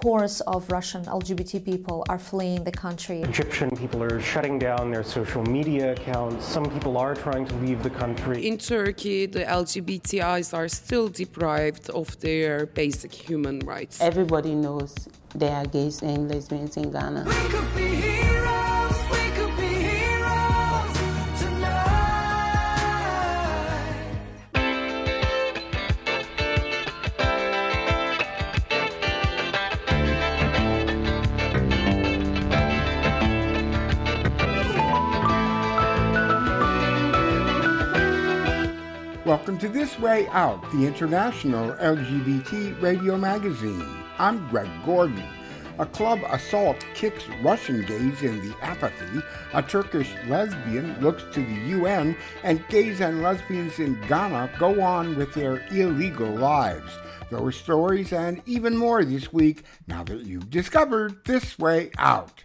Scores of Russian LGBT people are fleeing the country. Egyptian people are shutting down their social media accounts. Some people are trying to leave the country. In Turkey, the LGBTIs are still deprived of their basic human rights. Everybody knows there are gays and lesbians in Ghana. We could be heroes, we could be heroes tonight. Welcome to This Way Out, the international LGBT radio magazine. I'm Greg Gordon. A club assault kicks Russian gays in the apathy. A Turkish lesbian looks to the UN, and gays and lesbians in Ghana go on with their illegal lives. Those stories and even more this week, now that you've discovered This Way Out.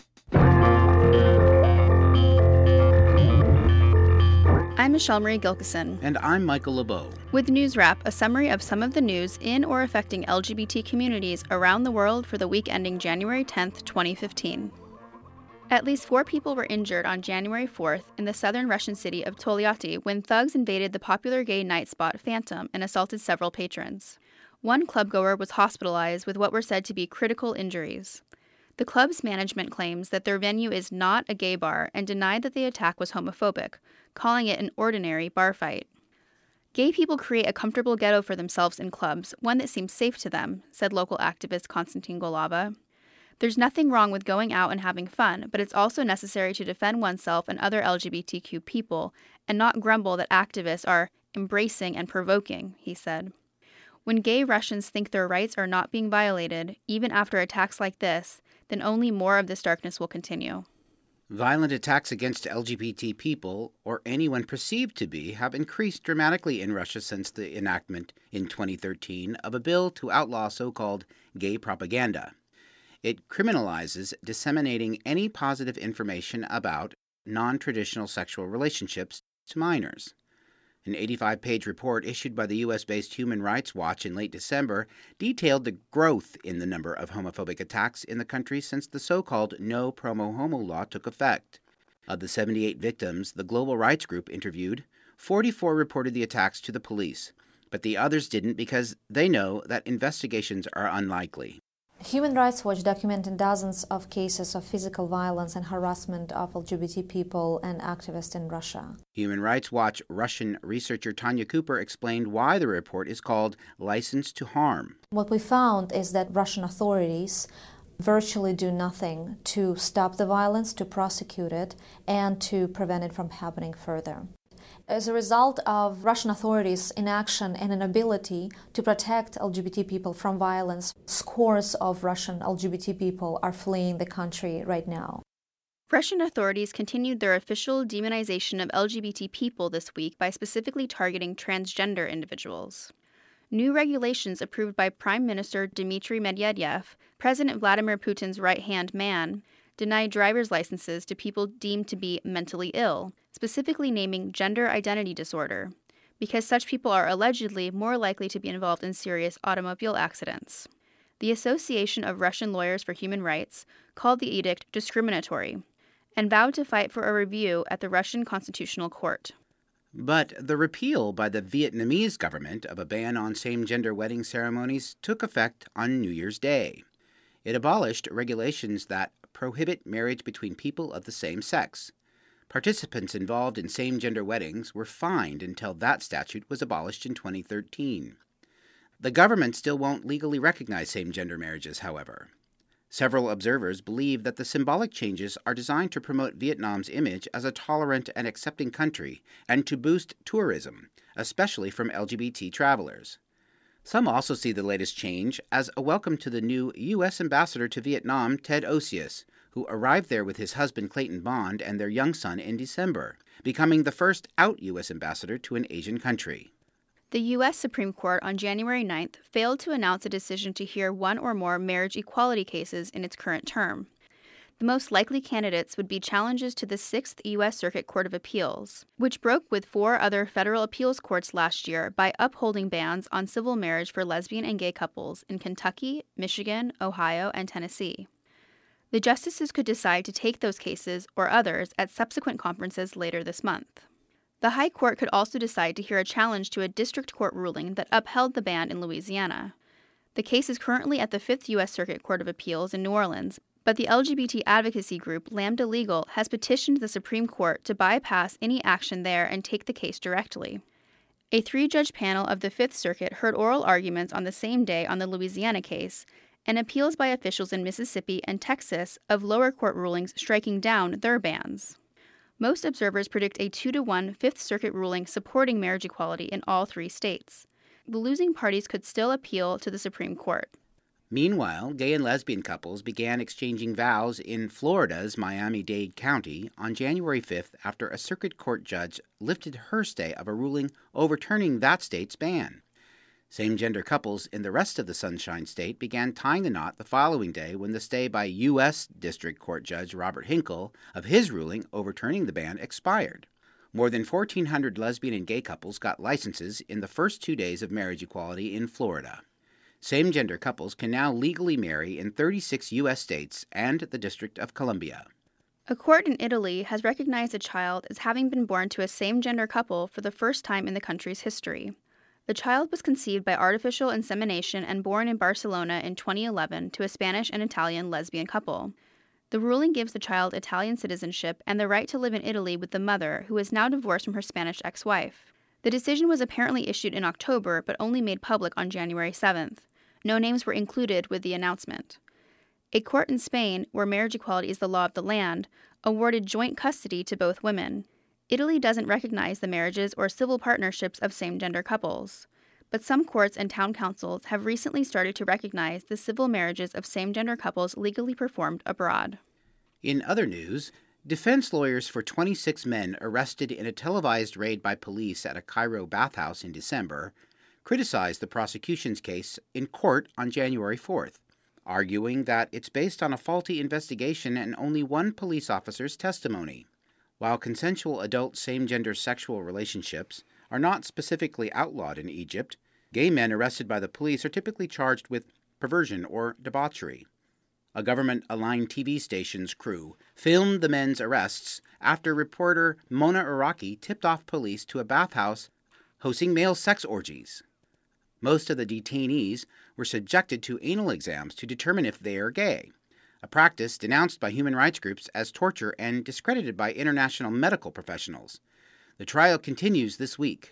I'm Michelle Marie Gilkison. And I'm Michael LeBeau. With News Wrap, a summary of some of the news in or affecting LGBT communities around the world for the week ending January 10th, 2015. At least 4 people were injured on January 4th in the southern Russian city of Tolyatti when thugs invaded the popular gay night spot Phantom and assaulted several patrons. One clubgoer was hospitalized with what were said to be critical injuries. The club's management claims that their venue is not a gay bar and denied that the attack was homophobic, calling it an ordinary bar fight. Gay people create a comfortable ghetto for themselves in clubs, one that seems safe to them, said local activist Konstantin Golava. There's nothing wrong with going out and having fun, but it's also necessary to defend oneself and other LGBTQ people and not grumble that activists are embracing and provoking, he said. When gay Russians think their rights are not being violated, even after attacks like this, then only more of this darkness will continue. Violent attacks against LGBT people, or anyone perceived to be, have increased dramatically in Russia since the enactment in 2013 of a bill to outlaw so-called gay propaganda. It criminalizes disseminating any positive information about non-traditional sexual relationships to minors. An 85-page report issued by the U.S.-based Human Rights Watch in late December detailed the growth in the number of homophobic attacks in the country since the so-called No Promo Homo law took effect. Of the 78 victims the Global Rights Group interviewed, 44 reported the attacks to the police, but the others didn't because they know that investigations are unlikely. Human Rights Watch documented dozens of cases of physical violence and harassment of LGBT people and activists in Russia. Human Rights Watch Russian researcher Tanya Cooper explained why the report is called License to Harm. What we found is that Russian authorities virtually do nothing to stop the violence, to prosecute it, and to prevent it from happening further. As a result of Russian authorities' inaction and inability to protect LGBT people from violence, scores of Russian LGBT people are fleeing the country right now. Russian authorities continued their official demonization of LGBT people this week by specifically targeting transgender individuals. New regulations approved by Prime Minister Dmitry Medvedev, President Vladimir Putin's right-hand man, deny driver's licenses to people deemed to be mentally ill, specifically naming gender identity disorder, because such people are allegedly more likely to be involved in serious automobile accidents. The Association of Russian Lawyers for Human Rights called the edict discriminatory and vowed to fight for a review at the Russian Constitutional Court. But the repeal by the Vietnamese government of a ban on same-gender wedding ceremonies took effect on New Year's Day. It abolished regulations that prohibit marriage between people of the same sex. Participants involved in same-gender weddings were fined until that statute was abolished in 2013. The government still won't legally recognize same-gender marriages, however. Several observers believe that the symbolic changes are designed to promote Vietnam's image as a tolerant and accepting country and to boost tourism, especially from LGBT travelers. Some also see the latest change as a welcome to the new U.S. ambassador to Vietnam, Ted Osius, who arrived there with his husband Clayton Bond and their young son in December, becoming the first out U.S. ambassador to an Asian country. The U.S. Supreme Court on January 9th failed to announce a decision to hear one or more marriage equality cases in its current term. The most likely candidates would be challenges to the 6th U.S. Circuit Court of Appeals, which broke with 4 other federal appeals courts last year by upholding bans on civil marriage for lesbian and gay couples in Kentucky, Michigan, Ohio, and Tennessee. The justices could decide to take those cases or others at subsequent conferences later this month. The High Court could also decide to hear a challenge to a district court ruling that upheld the ban in Louisiana. The case is currently at the 5th U.S. Circuit Court of Appeals in New Orleans, but the LGBT advocacy group Lambda Legal has petitioned the Supreme Court to bypass any action there and take the case directly. A 3-judge panel of the 5th Circuit heard oral arguments on the same day on the Louisiana case, and appeals by officials in Mississippi and Texas of lower court rulings striking down their bans. Most observers predict a 2-to-1 5th Circuit ruling supporting marriage equality in all 3 states. The losing parties could still appeal to the Supreme Court. Meanwhile, gay and lesbian couples began exchanging vows in Florida's Miami-Dade County on January 5th after a circuit court judge lifted her stay of a ruling overturning that state's ban. Same-gender couples in the rest of the Sunshine State began tying the knot the following day when the stay by U.S. District Court Judge Robert Hinkle of his ruling overturning the ban expired. More than 1,400 lesbian and gay couples got licenses in the first 2 days of marriage equality in Florida. Same-gender couples can now legally marry in 36 U.S. states and the District of Columbia. A court in Italy has recognized a child as having been born to a same-gender couple for the first time in the country's history. The child was conceived by artificial insemination and born in Barcelona in 2011 to a Spanish and Italian lesbian couple. The ruling gives the child Italian citizenship and the right to live in Italy with the mother, who is now divorced from her Spanish ex-wife. The decision was apparently issued in October, but only made public on January 7th. No names were included with the announcement. A court in Spain, where marriage equality is the law of the land, awarded joint custody to both women. Italy doesn't recognize the marriages or civil partnerships of same-gender couples, but some courts and town councils have recently started to recognize the civil marriages of same-gender couples legally performed abroad. In other news, defense lawyers for 26 men arrested in a televised raid by police at a Cairo bathhouse in December criticized the prosecution's case in court on January 4th, arguing that it's based on a faulty investigation and only one police officer's testimony. While consensual adult same-gender sexual relationships are not specifically outlawed in Egypt, gay men arrested by the police are typically charged with perversion or debauchery. A government-aligned TV station's crew filmed the men's arrests after reporter Mona Iraqi tipped off police to a bathhouse hosting male sex orgies. Most of the detainees were subjected to anal exams to determine if they are gay, a practice denounced by human rights groups as torture and discredited by international medical professionals. The trial continues this week.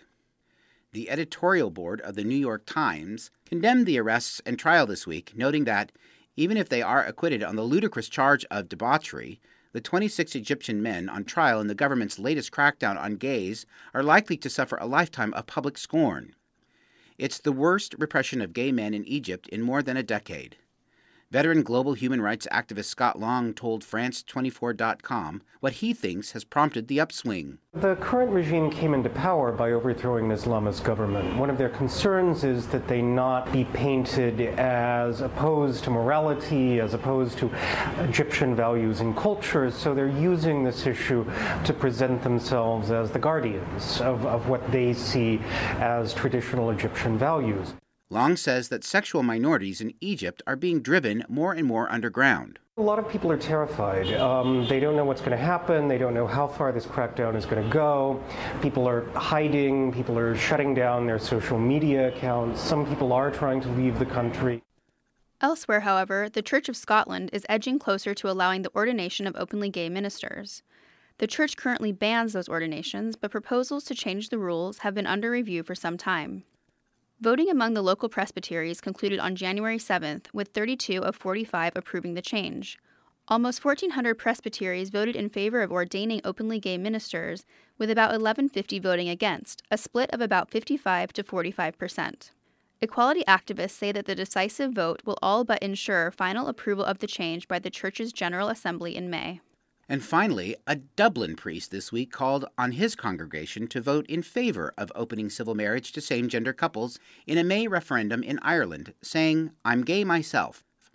The editorial board of the New York Times condemned the arrests and trial this week, noting that, even if they are acquitted on the ludicrous charge of debauchery, the 26 Egyptian men on trial in the government's latest crackdown on gays are likely to suffer a lifetime of public scorn. It's the worst repression of gay men in Egypt in more than a decade. Veteran global human rights activist Scott Long told France24.com what he thinks has prompted the upswing. The current regime came into power by overthrowing the Islamist government. One of their concerns is that they not be painted as opposed to morality, as opposed to Egyptian values and cultures, so they're using this issue to present themselves as the guardians of what they see as traditional Egyptian values. Long says that sexual minorities in Egypt are being driven more and more underground. A lot of people are terrified. They don't know what's going to happen. They don't know how far this crackdown is going to go. People are hiding. People are shutting down their social media accounts. Some people are trying to leave the country. Elsewhere, however, the Church of Scotland is edging closer to allowing the ordination of openly gay ministers. The church currently bans those ordinations, but proposals to change the rules have been under review for some time. Voting among the local presbyteries concluded on January 7th, with 32 of 45 approving the change. Almost 1,400 presbyteries voted in favor of ordaining openly gay ministers, with about 1,150 voting against, a split of about 55 to 45%. Equality activists say that the decisive vote will all but ensure final approval of the change by the church's General Assembly in May. And finally, a Dublin priest this week called on his congregation to vote in favor of opening civil marriage to same-gender couples in a May referendum in Ireland, saying, "I'm gay myself."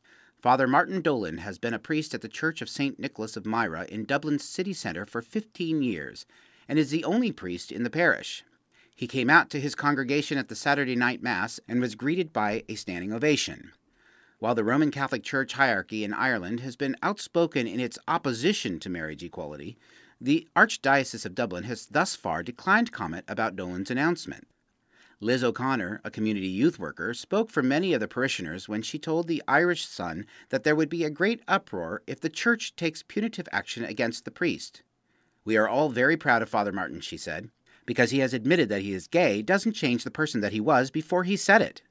Father Martin Dolan has been a priest at the Church of St. Nicholas of Myra in Dublin's city centre for 15 years and is the only priest in the parish. He came out to his congregation at the Saturday night Mass and was greeted by a standing ovation. While the Roman Catholic Church hierarchy in Ireland has been outspoken in its opposition to marriage equality, the Archdiocese of Dublin has thus far declined comment about Dolan's announcement. Liz O'Connor, a community youth worker, spoke for many of the parishioners when she told the Irish Sun that there would be a great uproar if the church takes punitive action against the priest. "We are all very proud of Father Martin," she said. "Because he has admitted that he is gay doesn't change the person that he was before he said it."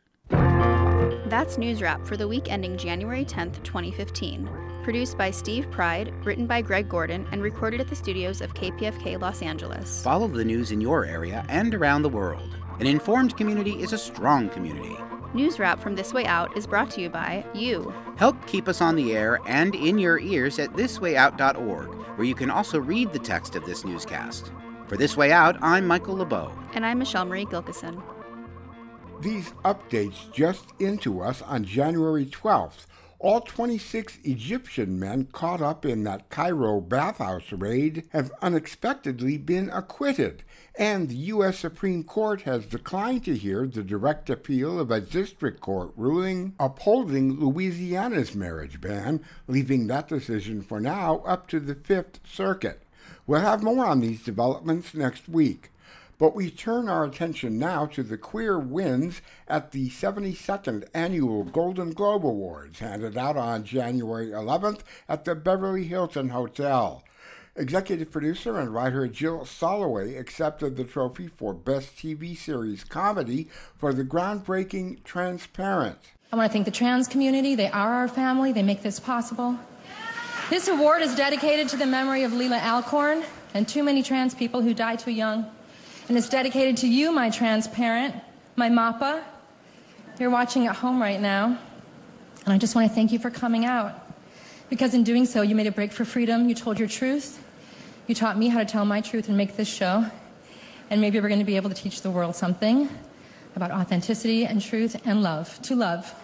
That's News Wrap for the week ending January 10th, 2015. Produced by Steve Pride, written by Greg Gordon, and recorded at the studios of KPFK Los Angeles. Follow the news in your area and around the world. An informed community is a strong community. News Wrap from This Way Out is brought to you by you. Help keep us on the air and in your ears at thiswayout.org, where you can also read the text of this newscast. For This Way Out, I'm Michael LeBeau. And I'm Michelle Marie Gilkison. These updates just into us on January 12th. All 26 Egyptian men caught up in that Cairo bathhouse raid have unexpectedly been acquitted, and the U.S. Supreme Court has declined to hear the direct appeal of a district court ruling upholding Louisiana's marriage ban, leaving that decision for now up to the Fifth Circuit. We'll have more on these developments next week. But we turn our attention now to the queer wins at the 72nd Annual Golden Globe Awards, handed out on January 11th at the Beverly Hilton Hotel. Executive producer and writer Jill Soloway accepted the trophy for Best TV Series Comedy for the groundbreaking Transparent. I want to thank the trans community. They are our family. They make this possible. This award is dedicated to the memory of Leela Alcorn and too many trans people who died too young. And it's dedicated to you, my transparent, my MAPA. You're watching at home right now. And I just want to thank you for coming out. Because in doing so, you made a break for freedom. You told your truth. You taught me how to tell my truth and make this show. And maybe we're going to be able to teach the world something about authenticity and truth and love. To love.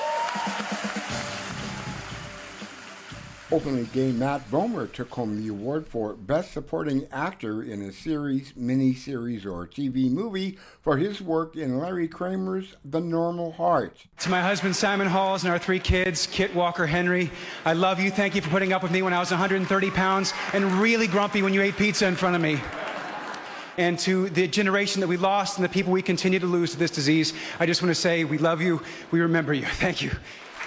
Openly gay Matt Bomer took home the award for Best Supporting Actor in a Series, Miniseries, or TV movie for his work in Larry Kramer's The Normal Heart. To my husband, Simon Halls, and our 3 kids, Kit, Walker, Henry, I love you. Thank you for putting up with me when I was 130 pounds and really grumpy when you ate pizza in front of me. And to the generation that we lost and the people we continue to lose to this disease, I just want to say we love you. We remember you. Thank you.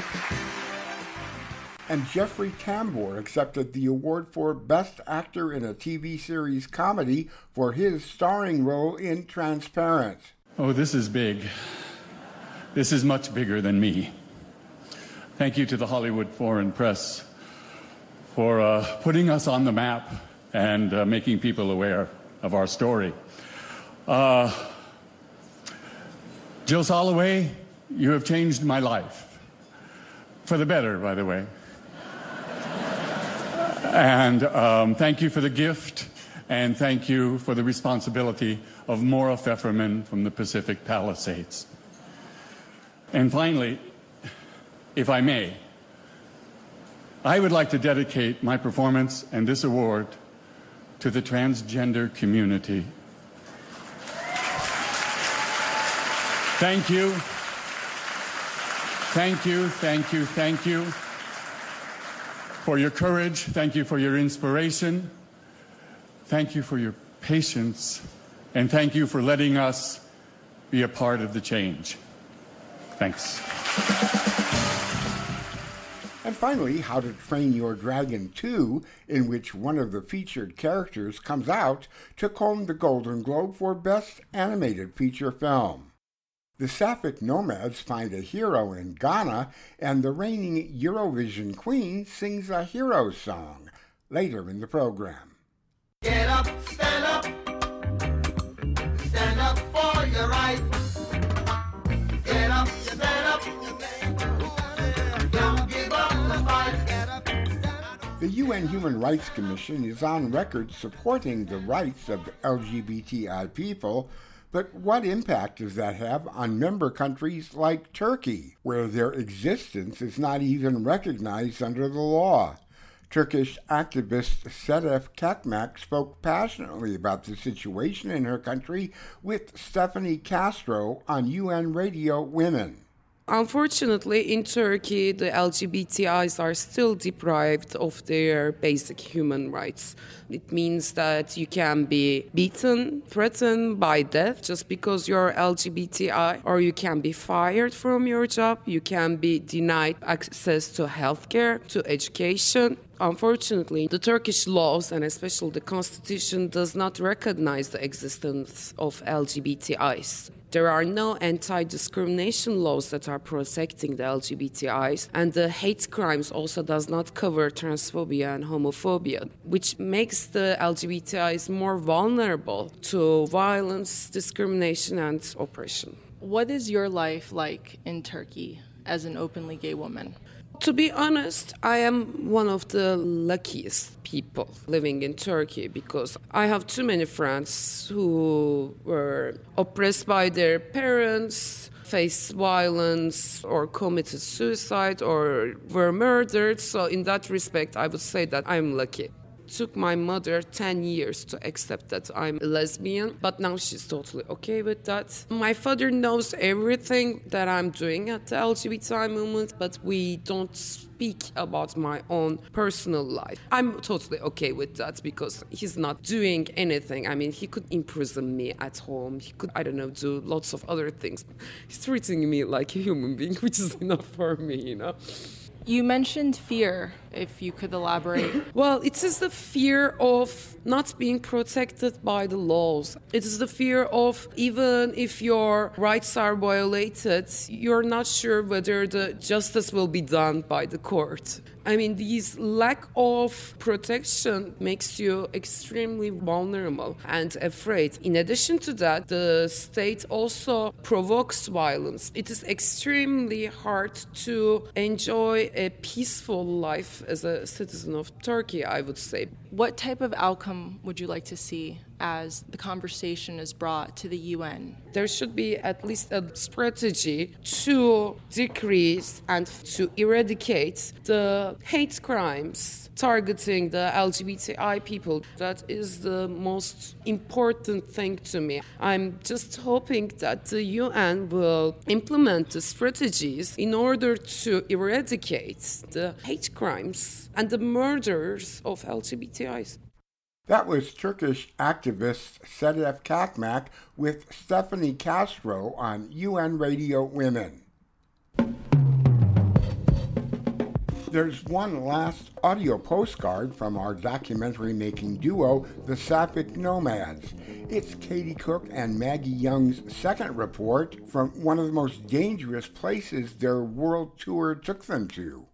And Jeffrey Tambor accepted the award for Best Actor in a TV Series Comedy for his starring role in Transparent. Oh, this is big. This is much bigger than me. Thank you to the Hollywood Foreign Press for putting us on the map and making people aware of our story. Jill Soloway, you have changed my life. For the better, by the way. And thank you for the gift, and thank you for the responsibility of Maura Pfefferman from the Pacific Palisades. And finally, if I may, I would like to dedicate my performance and this award to the transgender community. Thank you. Thank you, thank you, thank you for your courage. Thank you for your inspiration. Thank you for your patience. And thank you for letting us be a part of the change. Thanks. And finally, How to Train Your Dragon 2, in which one of the featured characters comes out, took home the Golden Globe for Best Animated Feature Film. The Sapphic Nomads find a hero in Ghana, and the reigning Eurovision queen sings a hero song later in the program. Get up, stand up for your right. Get up, stand up, don't give up the fight. The UN Human Rights Commission is on record supporting the rights of LGBTI people, But what impact does that have on member countries like Turkey, where their existence is not even recognized under the law? Turkish activist Sedef Kakmak spoke passionately about the situation in her country with Stephanie Castro on UN Radio Women. Unfortunately, in Turkey, the LGBTIs are still deprived of their basic human rights. It means that you can be beaten, threatened by death just because you're LGBTI, or you can be fired from your job, you can be denied access to healthcare, to education. Unfortunately, the Turkish laws, and especially the constitution, does not recognize the existence of LGBTIs. There are no anti-discrimination laws that are protecting the LGBTIs, and the hate crimes also does not cover transphobia and homophobia, which makes the LGBTIs more vulnerable to violence, discrimination, and oppression. What is your life like in Turkey as an openly gay woman? To be honest, I am one of the luckiest people living in Turkey because I have too many friends who were oppressed by their parents, faced violence or committed suicide or were murdered. So in that respect, I would say that I'm lucky. It took my mother 10 years to accept that I'm a lesbian, but now she's totally okay with that. My father knows everything that I'm doing at the LGBTI movement, but we don't speak about my own personal life. I'm totally okay with that because he's not doing anything. I mean, he could imprison me at home. He could, do lots of other things. He's treating me like a human being, which is enough for me, You mentioned fear, if you could elaborate. Well, it is the fear of not being protected by the laws. It is the fear of even if your rights are violated, you're not sure whether the justice will be done by the court. I mean, this lack of protection makes you extremely vulnerable and afraid. In addition to that, the state also provokes violence. It is extremely hard to enjoy a peaceful life as a citizen of Turkey, I would say. What type of outcome would you like to see as the conversation is brought to the UN? There should be at least a strategy to decrease and to eradicate the hate crimes targeting the LGBTI people. That is the most important thing to me. I'm just hoping that the UN will implement the strategies in order to eradicate the hate crimes and the murders of LGBTIs. That was Turkish activist Sedef Kakmak with Stephanie Castro on UN Radio Women. There's one last audio postcard from our documentary-making duo, the Sapphic Nomads. It's Katie Cook and Maggie Young's second report from one of the most dangerous places their world tour took them to.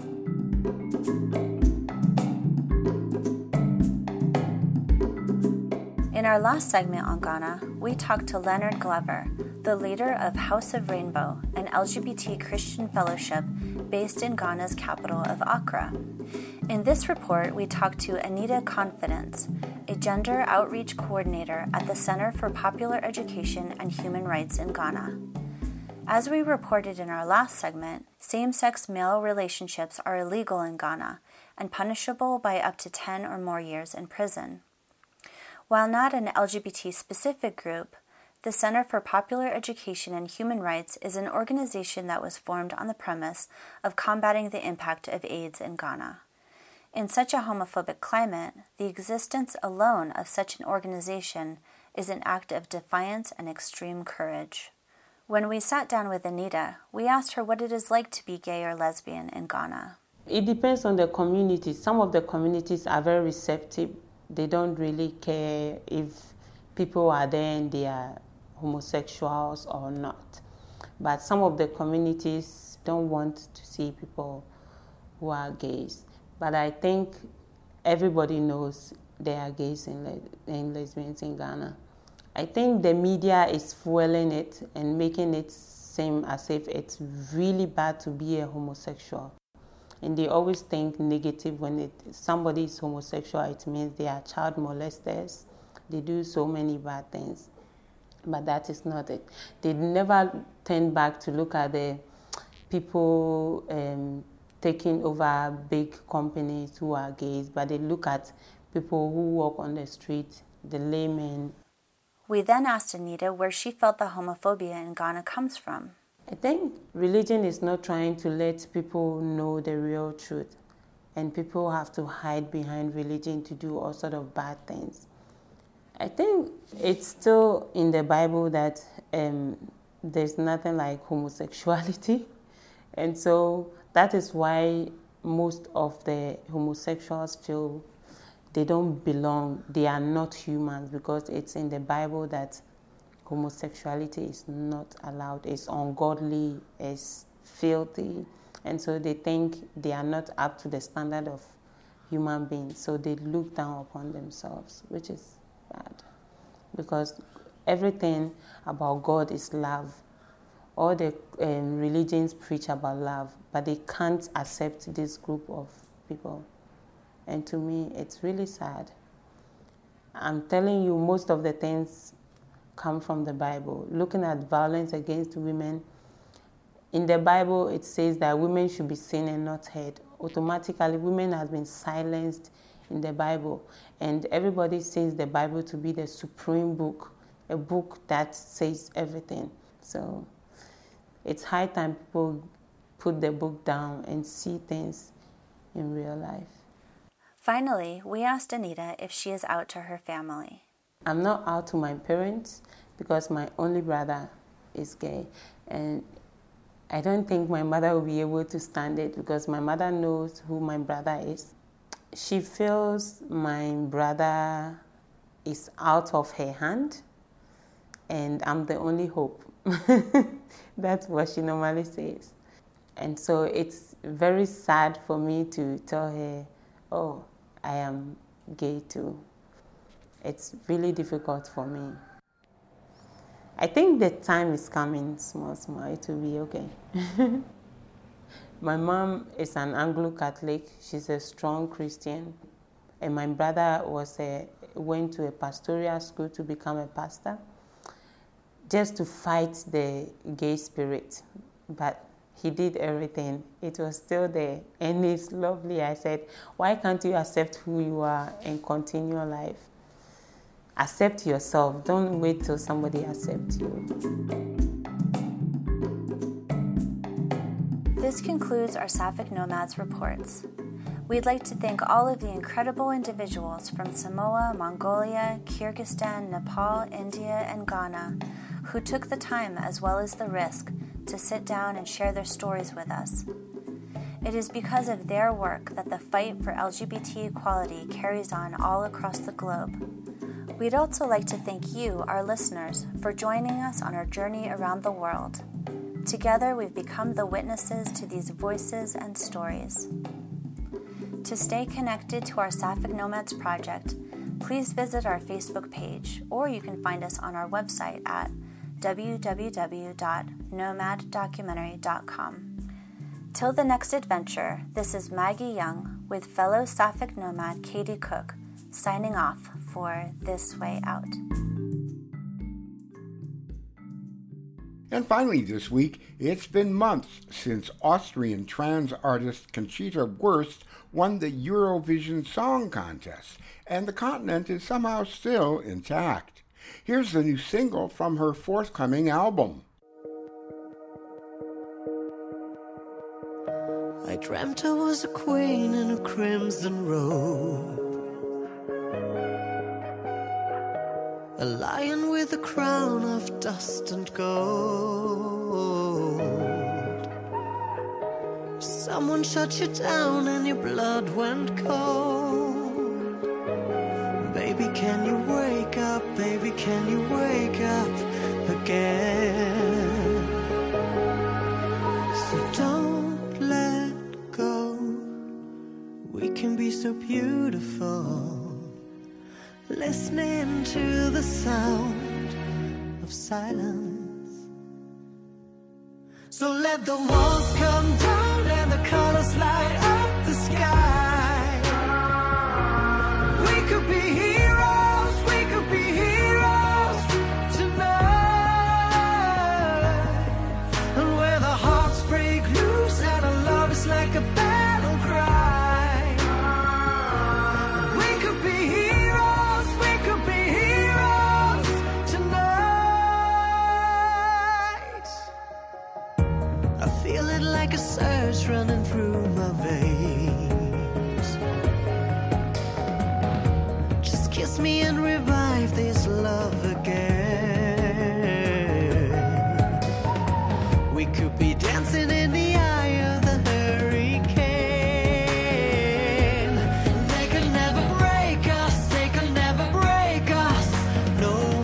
In our last segment on Ghana, we talked to Leonard Glover, the leader of House of Rainbow, an LGBT Christian fellowship based in Ghana's capital of Accra. In this report, we talked to Anita Confidence, a gender outreach coordinator at the Center for Popular Education and Human Rights in Ghana. As we reported in our last segment, same-sex male relationships are illegal in Ghana and punishable by up to 10 or more years in prison. While not an LGBT-specific group, the Center for Popular Education and Human Rights is an organization that was formed on the premise of combating the impact of AIDS in Ghana. In such a homophobic climate, the existence alone of such an organization is an act of defiance and extreme courage. When we sat down with Anita, we asked her what it is like to be gay or lesbian in Ghana. It depends on the community. Some of the communities are very receptive. They don't really care if people are there and they are homosexuals or not. But some of the communities don't want to see people who are gays. But I think everybody knows there are gays and lesbians in Ghana. I think the media is fueling it and making it seem as if it's really bad to be a homosexual. And they always think negative when somebody is homosexual, it means they are child molesters. They do so many bad things. But that is not it. They never turn back to look at the people taking over big companies who are gays, but they look at people who walk on the street, the laymen. We then asked Anita where she felt the homophobia in Ghana comes from. I think religion is not trying to let people know the real truth, and people have to hide behind religion to do all sort of bad things. I think it's still in the Bible that there's nothing like homosexuality, and so that is why most of the homosexuals feel they don't belong, they are not humans, because it's in the Bible that homosexuality is not allowed, it's ungodly, it's filthy, and so they think they are not up to the standard of human beings, so they look down upon themselves, which is bad, because everything about God is love. All the religions preach about love, but they can't accept this group of people. And to me, it's really sad. I'm telling you, most of the things come from the Bible. Looking at violence against women, in the Bible it says that women should be seen and not heard. Automatically, women have been silenced in the Bible. And everybody says the Bible to be the supreme book, a book that says everything. So it's high time people put the book down and see things in real life. Finally, we asked Anita if she is out to her family. I'm not out to my parents because my only brother is gay. And I don't think my mother will be able to stand it because my mother knows who my brother is. She feels my brother is out of her hand and I'm the only hope. That's what she normally says. And so it's very sad for me to tell her, oh, I am gay too. It's really difficult for me. I think the time is coming, small, it will be okay. My mom is an Anglo-Catholic. She's a strong Christian. And my brother went to a pastoral school to become a pastor, just to fight the gay spirit. But he did everything. It was still there. And it's lovely. I said, why can't you accept who you are and continue your life? Accept yourself. Don't wait till somebody accepts you. This concludes our Sapphic Nomads reports. We'd like to thank all of the incredible individuals from Samoa, Mongolia, Kyrgyzstan, Nepal, India, and Ghana who took the time as well as the risk to sit down and share their stories with us. It is because of their work that the fight for LGBT equality carries on all across the globe. We'd also like to thank you, our listeners, for joining us on our journey around the world. Together, we've become the witnesses to these voices and stories. To stay connected to our Sapphic Nomads project, please visit our Facebook page, or you can find us on our website at www.nomaddocumentary.com. Till the next adventure, this is Maggie Young with fellow Sapphic nomad Katie Cook, signing off for This Way Out. And finally this week, it's been months since Austrian trans artist Conchita Wurst won the Eurovision Song Contest, and the continent is somehow still intact. Here's the new single from her forthcoming album. I dreamt I was a queen in a crimson robe, a lion with a crown of dust and gold. Someone shut you down and your blood went cold. Baby, can you wake up? Baby, can you wake up again? So don't let go. We can be so beautiful, listening to the sound of silence. So let the walls come down and the colors light up the sky. We could be heroes, we could be heroes tonight. I feel it like a surge running through my veins. Just kiss me and revive this love again. We could be dancing in the eye of the hurricane. They could never break us, they could never break us no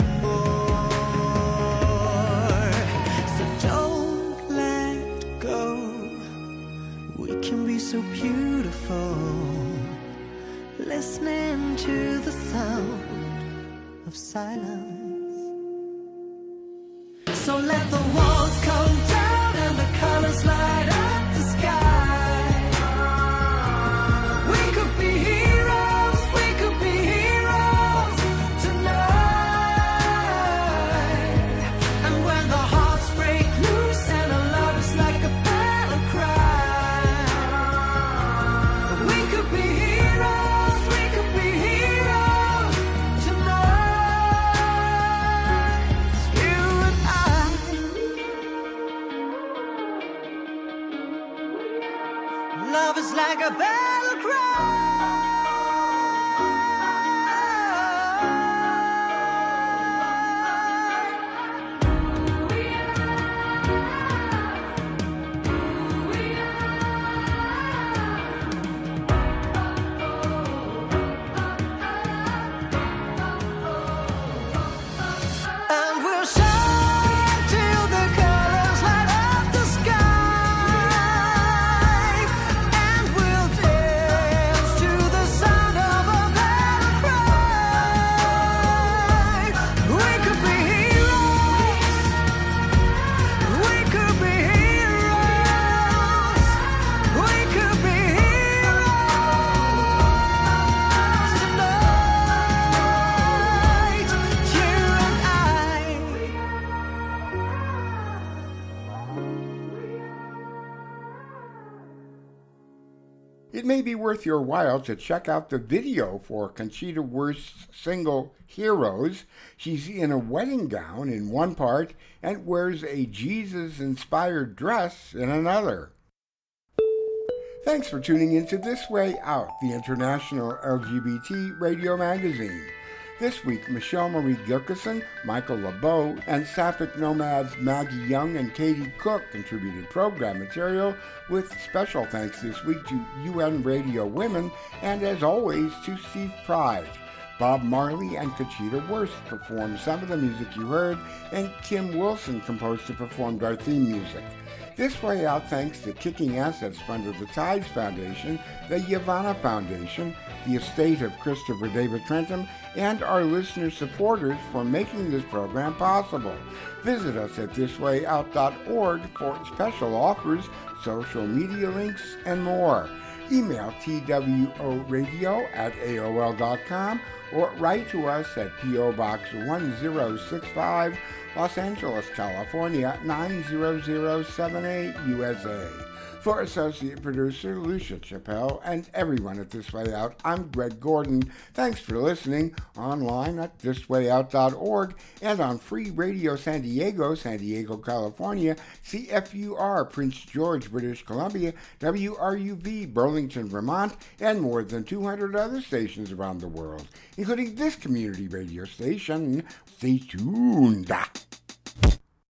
more. So don't let go. We can be so beautiful, listening to the sound of silence. So let the walls come down and the colors light up the sky. We could be heroes, we could be heroes tonight. And when the hearts break loose and our love is like a battle cry, we could be heroes, we could be heroes tonight. You and I. Love is like a battle cry. And we'll shine till the colors light up the sky. And we'll dance to the sound of a battle cry. We could be heroes. We could be heroes. We could be heroes tonight. You and I. It may be worth your while to check out the video for Conchita Wurst's single Heroes. She's in a wedding gown in one part and wears a Jesus-inspired dress in another. Thanks for tuning into This Way Out, the international LGBT radio magazine. This week, Michelle Marie Gilkison, Michael LeBeau, and Sapphic Nomads Maggie Young and Katie Cook contributed program material, with special thanks this week to UN Radio Women and, as always, to Steve Pride. Bob Marley and Conchita Wurst performed some of the music you heard, and Kim Wilson composed and performed our theme music. This Way Out thanks to Kicking Assets Fund of the Tides Foundation, the Yavanna Foundation, the estate of Christopher David Trentham, and our listener supporters for making this program possible. Visit us at thiswayout.org for special offers, social media links, and more. Email tworadio@aol.com or write to us at P.O. Box 1065, Los Angeles, California, 90078, USA. For associate producer Lucia Chappelle and everyone at This Way Out, I'm Greg Gordon. Thanks for listening online at thiswayout.org and on Free Radio San Diego, California, CFUR, Prince George, British Columbia, WRUV, Burlington, Vermont, and more than 200 other stations around the world, including this community radio station. Stay tuned.